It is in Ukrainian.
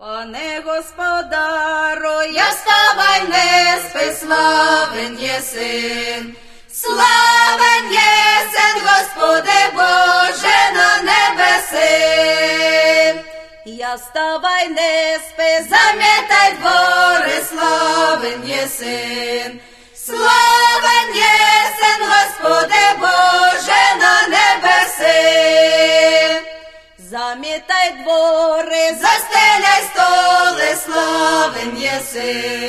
Пане господаро, я ставай не спи, славен єсин. Славен єсен, Господи Боже, на небеси. Я ставай не спи, замітай двори, славен єсин. Славен єсен, Господи Боже, на небеси. Замітай двори, застеляй столи, славен єсин.